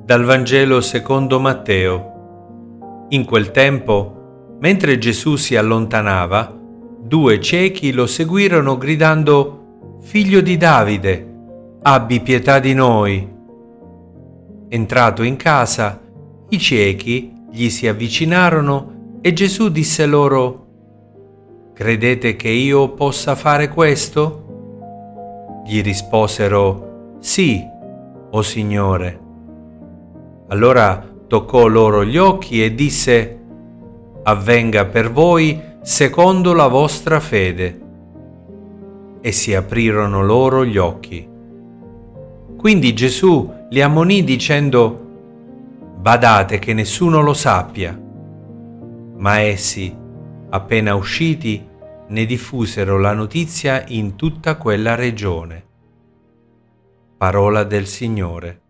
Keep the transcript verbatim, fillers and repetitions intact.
Dal Vangelo secondo Matteo. In quel tempo, mentre Gesù si allontanava, due ciechi lo seguirono gridando: «Figlio di Davide, abbi pietà di noi!» Entrato in casa, i ciechi gli si avvicinarono e Gesù disse loro: «Credete che io possa fare questo?» Gli risposero: «Sì, o Signore». Allora toccò loro gli occhi e disse: «Avvenga per voi secondo la vostra fede». E si aprirono loro gli occhi. Quindi Gesù li ammonì dicendo: «Badate che nessuno lo sappia». Ma essi, appena usciti, ne diffusero la notizia in tutta quella regione. Parola del Signore.